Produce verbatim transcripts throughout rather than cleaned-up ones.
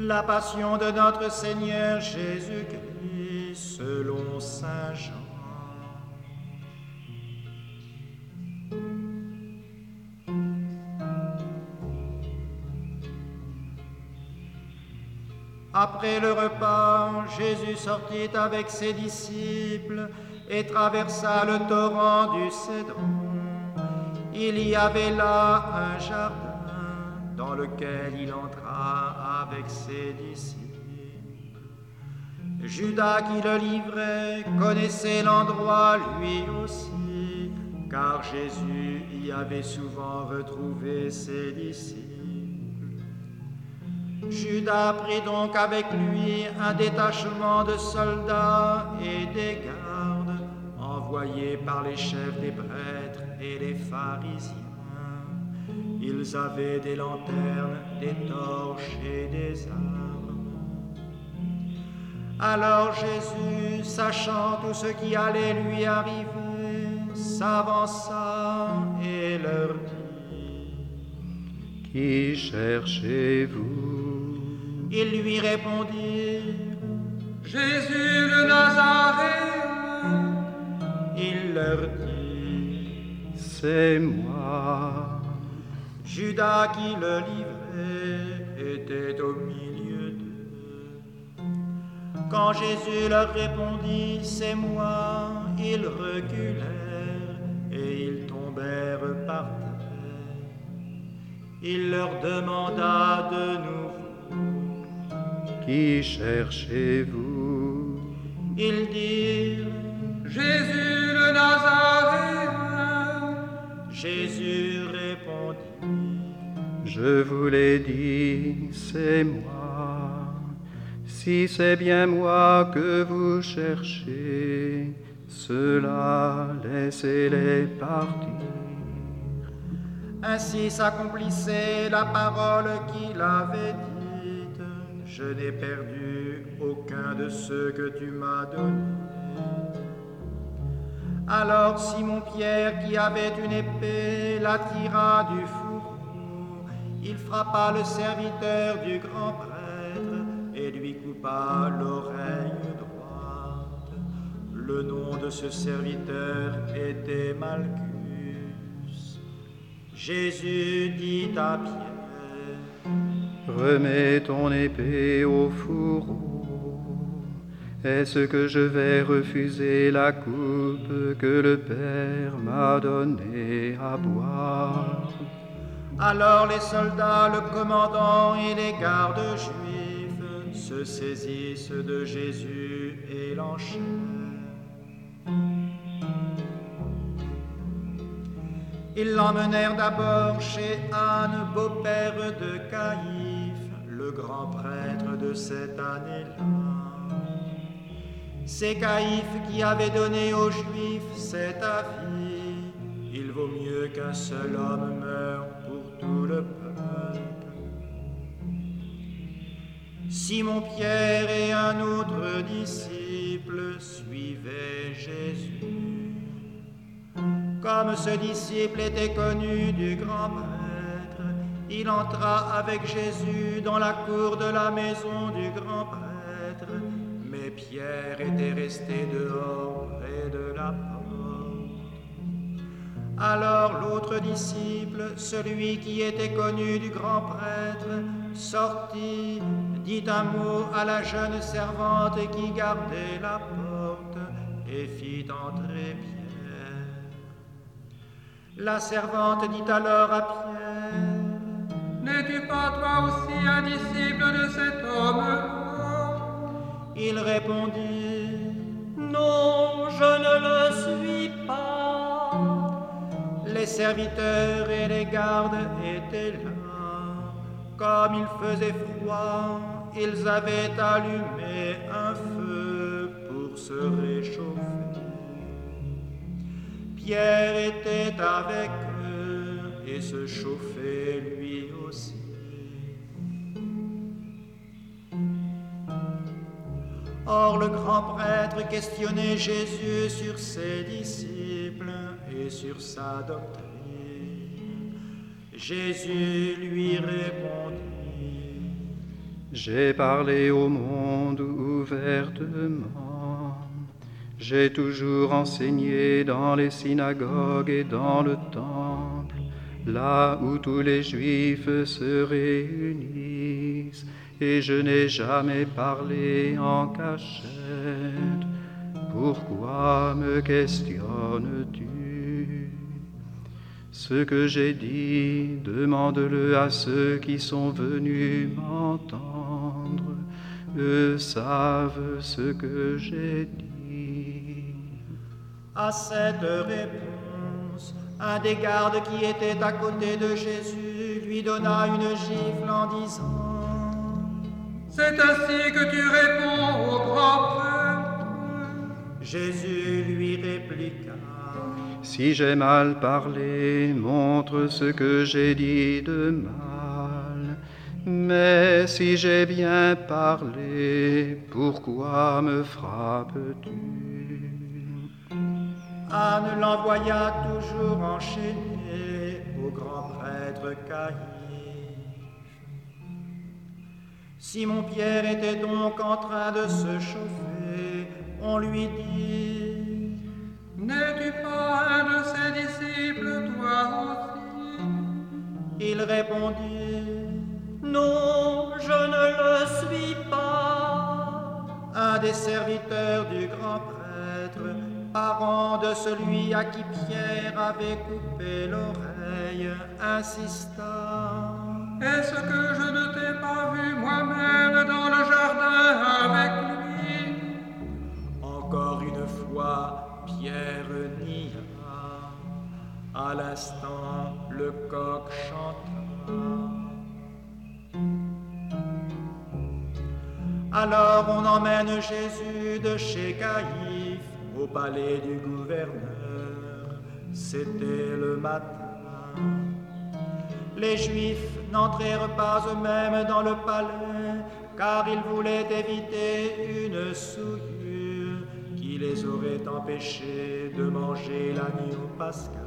La passion de notre Seigneur Jésus-Christ selon saint Jean. Après le repas, Jésus sortit avec ses disciples et traversa le torrent du Cédron. Il y avait là un jardin dans lequel il entra avec ses disciples. Judas qui le livrait connaissait l'endroit lui aussi, car Jésus y avait souvent retrouvé ses disciples. Judas prit donc avec lui un détachement de soldats et des gardes envoyés par les chefs des prêtres et les pharisiens. Ils avaient des lanternes, des torches et des armes. Alors Jésus, sachant tout ce qui allait lui arriver, s'avança et leur dit: Qui cherchez-vous? Ils lui répondirent: Jésus le Nazaréen. Il leur dit: C'est moi. Judas qui le livrait était au milieu d'eux. Quand Jésus leur répondit: C'est moi, ils reculèrent et ils tombèrent par terre. Il leur demanda de nouveau: Qui cherchez-vous? Ils dirent: Jésus le Nazaréen. Jésus répondit: Je vous l'ai dit, c'est moi. Si c'est bien moi que vous cherchez, cela laissez-les partir. Ainsi s'accomplissait la parole qu'il avait dite: Je n'ai perdu aucun de ceux que tu m'as donnés. Alors Simon-Pierre, qui avait une épée, la tira du fourreau. Il frappa le serviteur du grand prêtre et lui coupa l'oreille droite. Le nom de ce serviteur était Malchus. Jésus dit à Pierre: Remets ton épée au fourreau. Est-ce que je vais refuser la coupe que le Père m'a donnée à boire? Alors les soldats, le commandant et les gardes juifs se saisissent de Jésus et l'enchaînent. Ils l'emmenèrent d'abord chez Anne, beau-père de Caïphe, le grand prêtre de cette année-là. C'est Caïphe qui avait donné aux Juifs cet avis: il vaut mieux qu'un seul homme meure pour tout le peuple. Simon-Pierre et un autre disciple suivaient Jésus. Comme ce disciple était connu du grand prêtre, il entra avec Jésus dans la cour de la maison du grand prêtre. Mais Pierre était resté dehors près de la porte. Alors l'autre disciple, celui qui était connu du grand prêtre, sortit, dit un mot à la jeune servante qui gardait la porte et fit entrer Pierre. La servante dit alors à Pierre: N'es-tu pas toi aussi un disciple de cet homme? Il répondit: Non, je ne le suis pas. Les serviteurs et les gardes étaient là. Comme il faisait froid, ils avaient allumé un feu pour se réchauffer. Pierre était avec eux et se chauffait lui aussi. Or le grand prêtre questionnait Jésus sur ses disciples et sur sa doctrine. Jésus lui répondit: J'ai parlé au monde ouvertement. J'ai toujours enseigné dans les synagogues et dans le temple, là où tous les Juifs se réunissent, et je n'ai jamais parlé en cachette. Pourquoi me questionnes-tu? Ce que j'ai dit, demande-le à ceux qui sont venus m'entendre. Eux savent ce que j'ai dit. À cette réponse, un des gardes qui était à côté de Jésus lui donna une gifle en disant: C'est ainsi que tu réponds au grand prêtre? Jésus lui répliqua: Si j'ai mal parlé, montre ce que j'ai dit de mal. Mais si j'ai bien parlé, pourquoi me frappes-tu? Anne l'envoya toujours enchaîné au grand prêtre Caïphe. Simon-Pierre était donc en train de se chauffer. On lui dit: N'es-tu pas un de ses disciples, toi aussi? Il répondit: Non, je ne le suis pas. Un des serviteurs du grand prêtre, parent de celui à qui Pierre avait coupé l'oreille, insista: Est-ce que je ne t'ai pas vu moi-même dans le jardin avec lui? Encore une fois, Pierre nia. À l'instant, le coq chanta. Alors on emmène Jésus de chez Caïphe au palais du gouverneur. C'était le matin. Les Juifs n'entrèrent pas eux-mêmes dans le palais, car ils voulaient éviter une souillure qui les aurait empêchés de manger l'agneau pascal.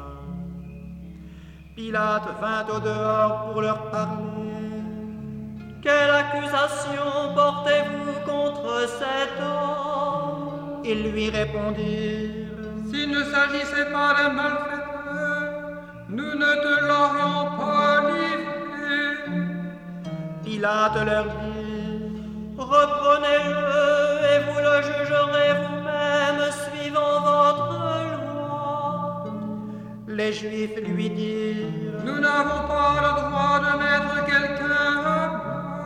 Pilate vint au dehors pour leur parler. Quelle accusation portez-vous contre cet homme? Ils lui répondirent: S'il ne s'agissait pas d'un malfaiteur, nous ne te l'aurions pas livré. Pilate leur dit: Reprenez-le et vous le jugerez vous-même suivant votre loi. Les Juifs lui dirent: Nous n'avons pas le droit de mettre quelqu'un à mort.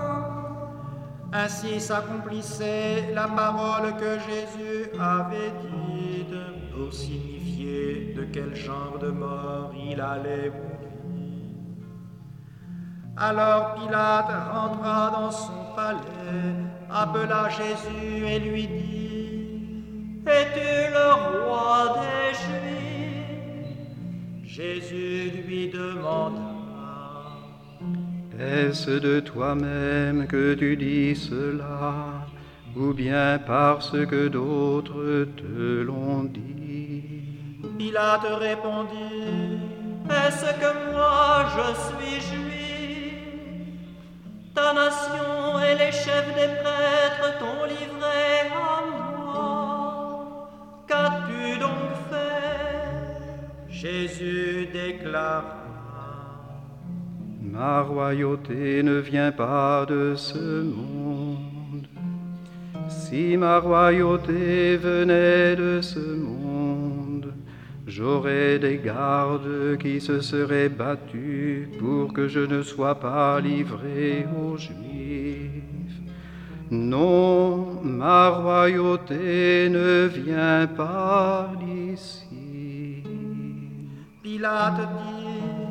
Ainsi s'accomplissait la parole que Jésus avait dite pour signifier de quel genre de mort il allait mourir. Alors Pilate rentra dans son palais, appela Jésus et lui dit: Es-tu le roi des Juifs? Jésus lui demanda: Est-ce de toi-même que tu dis cela, ou bien parce que d'autres te l'ont dit? Pilate répondit: Est-ce que moi je suis juif? Ta nation et les chefs des prêtres t'ont livré à moi. Qu'as-tu donc fait? Jésus déclara: Ma royauté ne vient pas de ce monde. Si ma royauté venait de ce monde, j'aurais des gardes qui se seraient battus pour que je ne sois pas livré aux Juifs. Non, ma royauté ne vient pas d'ici. Pilate dit: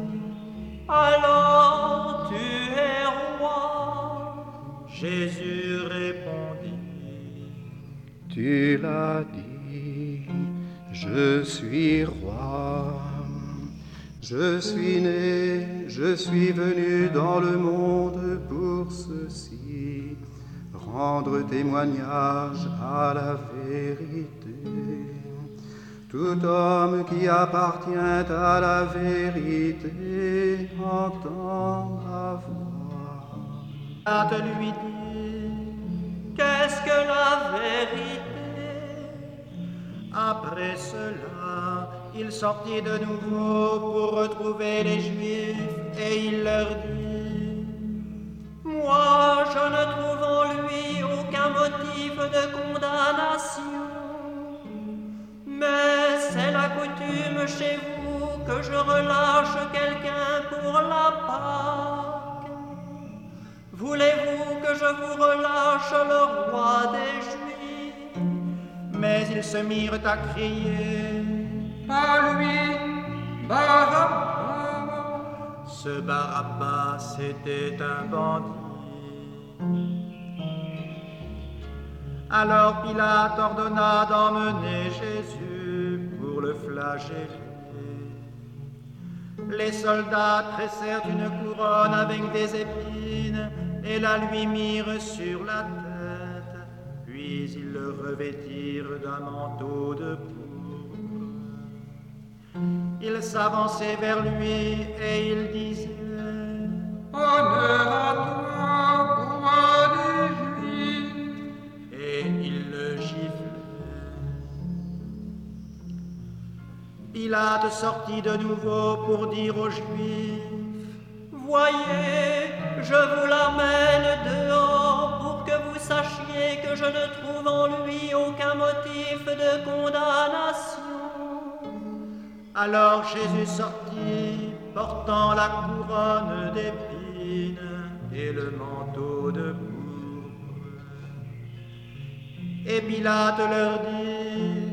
Alors tu es roi? Jésus répondit: Tu l'as dit, je suis roi. Je suis né, je suis venu dans le monde pour ceci, rendre témoignage à la vérité. Tout homme qui appartient à la vérité entend ma voix. Pilate lui dit, qu'est-ce que la vérité? Après cela, il sortit de nouveau pour retrouver les Juifs et il leur dit, moi je ne trouve en lui aucun motif de condamnation, mais c'est la coutume chez vous que je relâche quelqu'un pour la Pâque. Voulez-vous que je vous relâche le roi des Juifs? Mais ils se mirent à crier, pas lui, Barabbas. Ce Barabbas était un bandit. Alors Pilate ordonna d'emmener Jésus pour le flageller. Les soldats tressèrent une couronne avec des épines et la lui mirent sur la tête, puis ils le revêtirent d'un manteau de pourpre. Ils s'avançaient vers lui et ils disaient, honneur à toi, roi des Juifs, et ils le giflaient. Pilate sortit de nouveau pour dire aux Juifs, voyez, je vous l'amène dehors pour que vous sachiez que je ne trouve en lui aucun motif de condamnation. Alors Jésus sortit, portant la couronne d'épines et le manteau de pourpre. Et Pilate leur dit,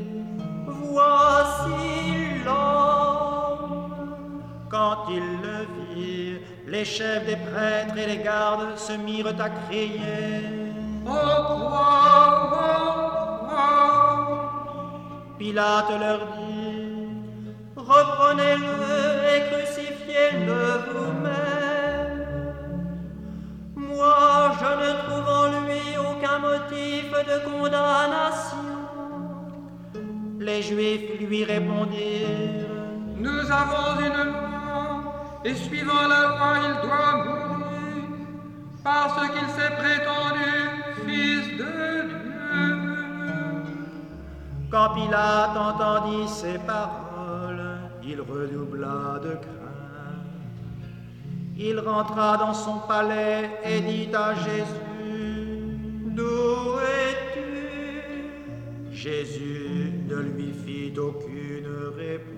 voici l'homme. Quand ils le virent, les chefs des prêtres et les gardes se mirent à crier, au croix, au croix. Pilate leur dit, reprenez-le et crucifiez-le vous-même. Moi, je ne trouve en lui aucun motif de condamnation. Les Juifs lui répondirent, nous avons une loi, et suivant la loi, il doit mourir, parce qu'il s'est prétendu fils de Dieu. Quand Pilate entendit ces paroles, il redoubla de crainte. Il rentra dans son palais et dit à Jésus, d'où es-tu? Jésus ne lui fit aucune réponse.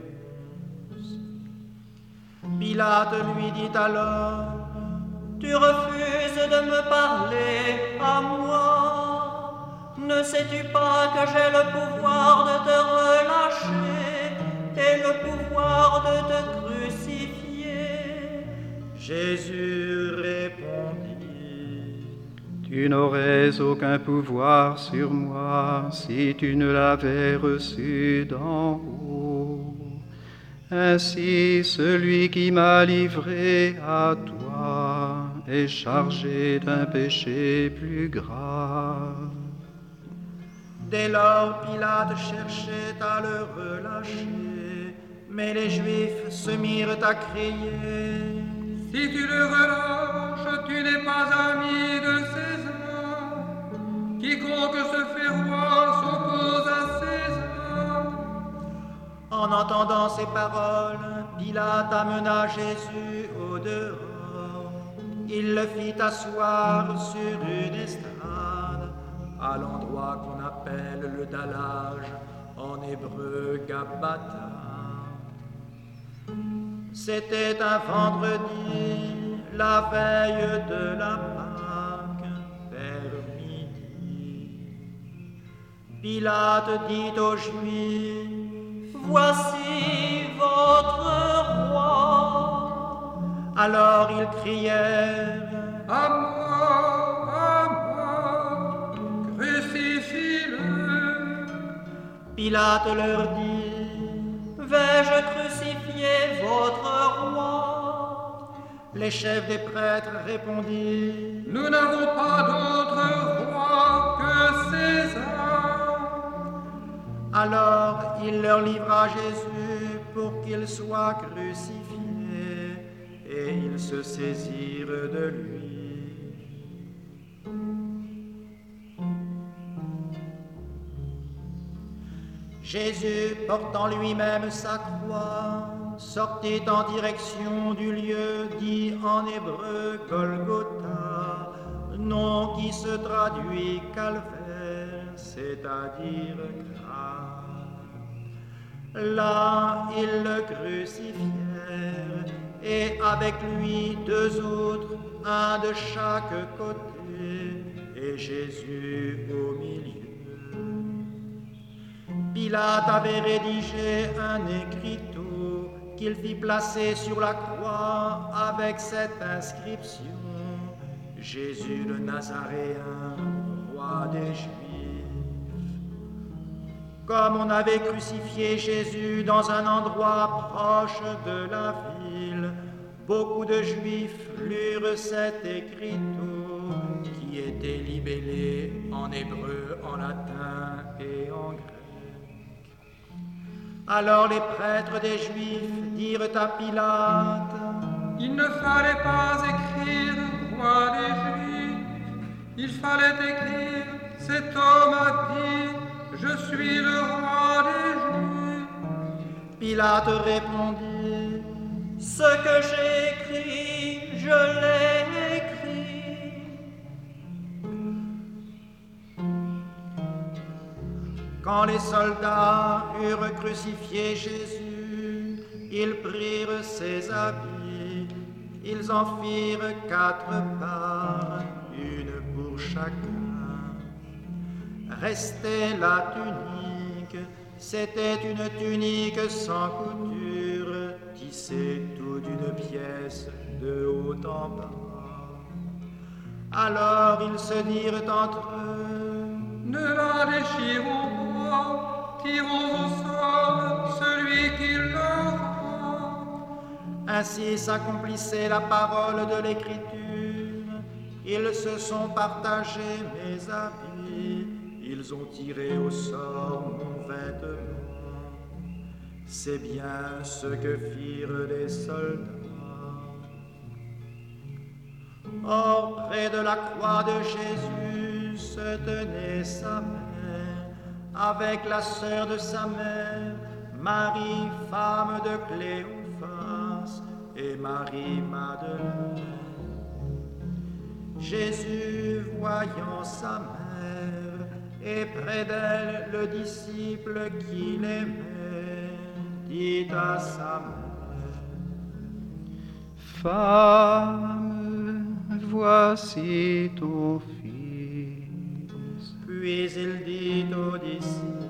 Pilate lui dit alors, tu refuses de me parler à moi. Ne sais-tu pas que j'ai le pouvoir de te relâcher et le pouvoir de te crucifier? Jésus répondit, tu n'aurais aucun pouvoir sur moi si tu ne l'avais reçu d'en haut. Ainsi, celui qui m'a livré à toi est chargé d'un péché plus grave. Dès lors, Pilate cherchait à le relâcher, mais les Juifs se mirent à crier, si tu le relâches, tu n'es pas ami de César. Quiconque se fait roi s'oppose à César. En entendant ces paroles, Pilate amena Jésus au dehors. Il le fit asseoir sur une estrade, à l'endroit qu'on appelle le dallage, en hébreu Gabbatha. C'était un vendredi, la veille de la Pâque, vers midi. Pilate dit aux Juifs, voici votre roi. Alors ils crièrent, à moi, à moi, crucifie-le. Pilate leur dit, vais-je crucifier votre roi? Les chefs des prêtres répondirent, nous n'avons pas d'autre roi que César. Alors il leur livra Jésus pour qu'il soit crucifié, et ils se saisirent de lui. Jésus, portant lui-même sa croix, sortit en direction du lieu dit en hébreu Golgotha, nom qui se traduit calvaire, c'est-à-dire grave. Là, ils le crucifièrent, et avec lui deux autres, un de chaque côté, et Jésus au milieu. Pilate avait rédigé un écriteau qu'il fit placer sur la croix avec cette inscription: Jésus le Nazaréen, roi des Juifs. Comme on avait crucifié Jésus dans un endroit proche de la ville, beaucoup de Juifs lurent cet écriteau qui était libellé en hébreu, en latin et en grec. Alors les prêtres des Juifs dirent à Pilate: il ne fallait pas écrire roi des Juifs, il fallait écrire cet homme a dit je suis le roi des Juifs. Pilate répondit: ce que j'ai écrit, je l'ai écrit. Quand les soldats eurent crucifié Jésus, ils prirent ses habits, ils en firent quatre parts, une pour chacun. Restait la tunique, c'était une tunique sans couture, tissée tout d'une pièce de haut en bas. Alors ils se dirent entre eux: ne la déchirons pas, tirons au sort celui qui l'aura. Ainsi s'accomplissait la parole de l'Écriture. Ils se sont partagés mes habits, ils ont tiré au sort mon vêtement. C'est bien ce que firent les soldats. Or, près de la croix de Jésus se tenait sa mère, avec la sœur de sa mère, Marie, femme de Cléophas, et Marie-Madeleine. Jésus, voyant sa mère, et près d'elle le disciple qu'il aimait, dit à sa mère: Femme, voici ton fils. Puis il dit aux disciples: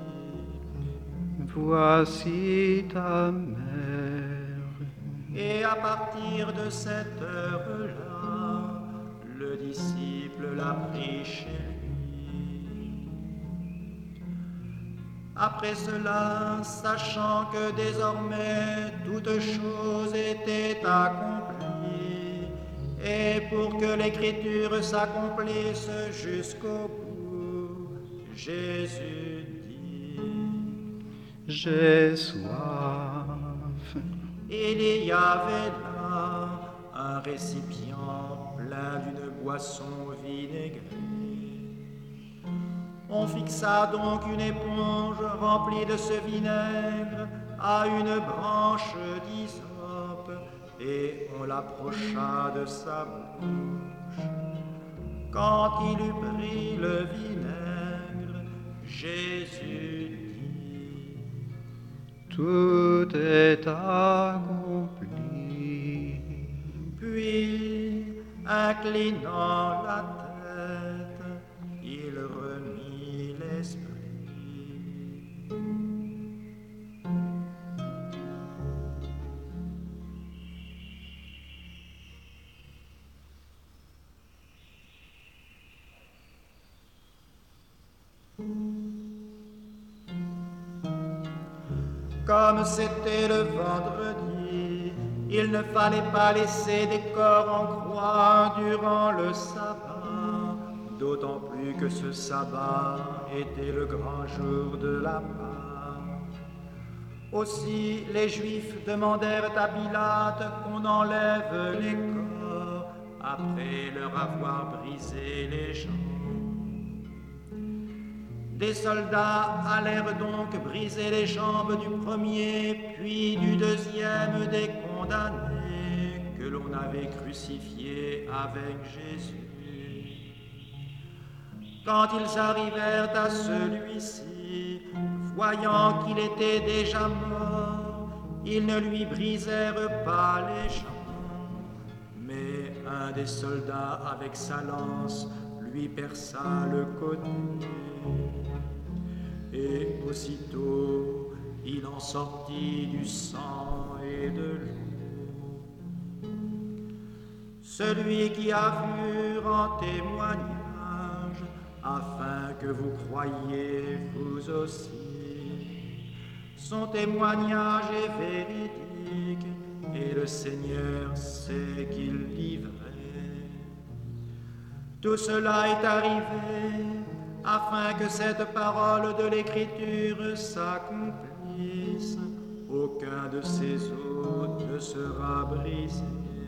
voici ta mère. Et à partir de cette heure-là, le disciple l'a pris chez lui. Après cela, sachant que désormais toutes choses étaient accomplies, et pour que l'écriture s'accomplisse jusqu'au bout, Jésus dit: j'ai soif. Il y avait là un récipient plein d'une boisson vinaigrée. On fixa donc une éponge remplie de ce vinaigre à une branche d'hysope et on l'approcha de sa bouche. Quand il eut pris le vinaigre, Jésus dit: tout est accompli. Puis, inclinant la tête, il remit l'esprit. Comme c'était le vendredi, il ne fallait pas laisser des corps en croix durant le sabbat, d'autant plus que ce sabbat était le grand jour de la Pâque. Aussi, les Juifs demandèrent à Pilate qu'on enlève les corps après leur avoir brisé les jambes. Des soldats allèrent donc briser les jambes du premier, puis du deuxième des condamnés que l'on avait crucifiés avec Jésus. Quand ils arrivèrent à celui-ci, voyant qu'il était déjà mort, ils ne lui brisèrent pas les jambes, mais un des soldats avec sa lance lui perça le côté. Et aussitôt, il en sortit du sang et de l'eau. Celui qui a vu rend témoignage, afin que vous croyiez vous aussi. Son témoignage est véridique, et le Seigneur sait qu'il livrait. Tout cela est arrivé afin que cette parole de l'Écriture s'accomplisse. Aucun de ces os ne sera brisé.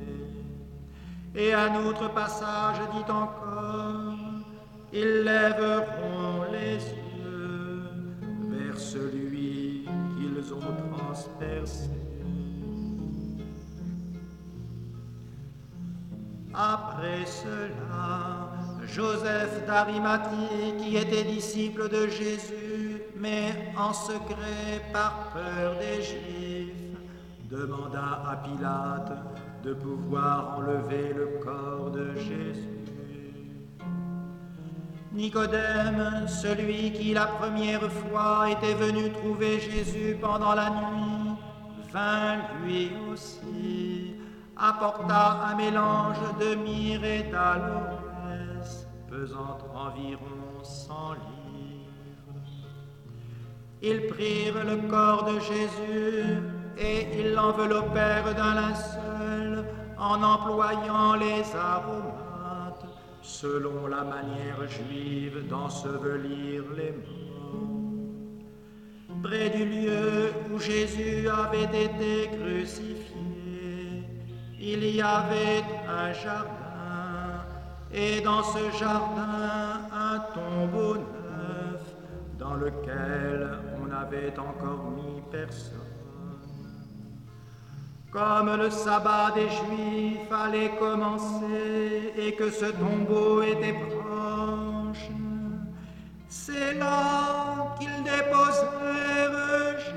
Et un autre passage dit encore, ils lèveront les yeux vers celui qu'ils ont transpercé. Après cela, Joseph d'Arimathie, qui était disciple de Jésus, mais en secret par peur des Juifs, demanda à Pilate de pouvoir enlever le corps de Jésus. Nicodème, celui qui la première fois était venu trouver Jésus pendant la nuit, vint lui aussi, apporta un mélange de myrrhe et d'aloès, pesant environ cent livres. Ils prirent le corps de Jésus et ils l'enveloppèrent d'un linceul en employant les aromates, selon la manière juive d'ensevelir les morts. Près du lieu où Jésus avait été crucifié, il y avait un jardin, et dans ce jardin, un tombeau neuf, dans lequel on n'avait encore mis personne. Comme le sabbat des Juifs allait commencer et que ce tombeau était proche, c'est là qu'ils déposèrent